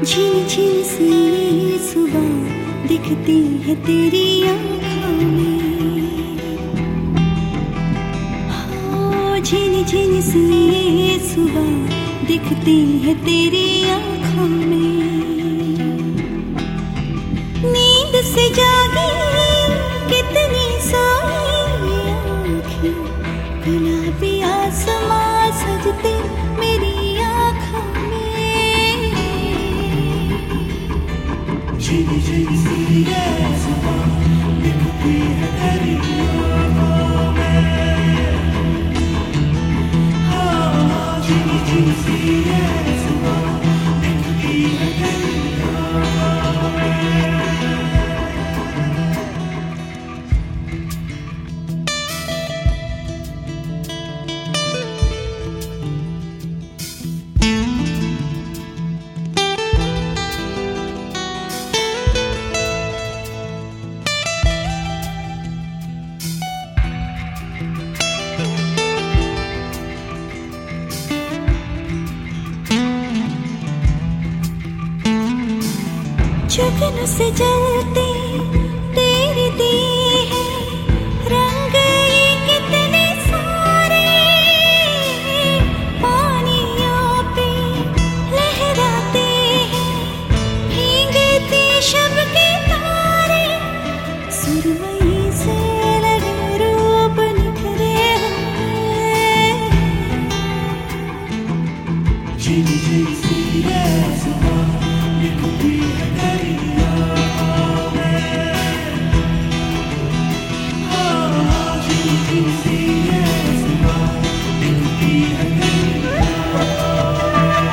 झिनी झिनी सी सुबह दिखती है तेरी आँखों में, हाँ झिनी झिनी सी सुबह दिखती है तेरी आँखों में। नींद से जागी कितनी सोई आँखें, गुलाबी आसमां सजते मेरी आँखों में। झिनी झिनी सी सुबह दिखती है तेरी आँखों में, हाँ झिनी झिनी सी सुबह दिखती है तेरी आँखों में। जुगनू से जलते तेरे दिए हैं रंग, ये कितने सारे पानियों पे लहराते हैं, भीगते शब के तारे। सुरमई से लगे रूप निखरे हुए, झिनी झिनी सी सुबह दिखती है तेरी आँखों में, हाँ झिनी झिनी सी सुबह दिखती है तेरी आँखों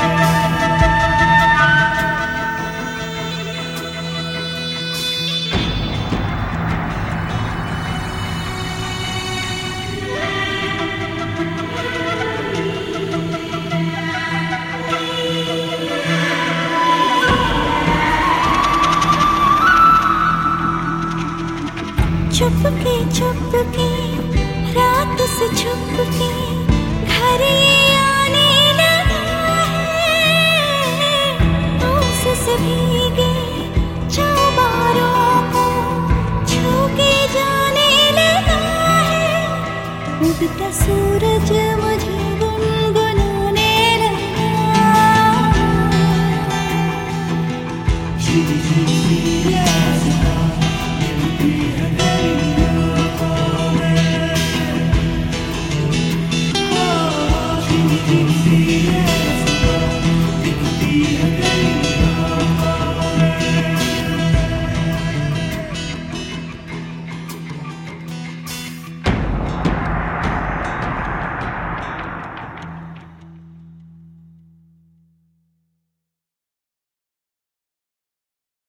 चुपके चुपके रात से छुपके घर ये आने लगा है, ओस से भीगे चौबारों को छू के जाने लगा है। उगता सूरज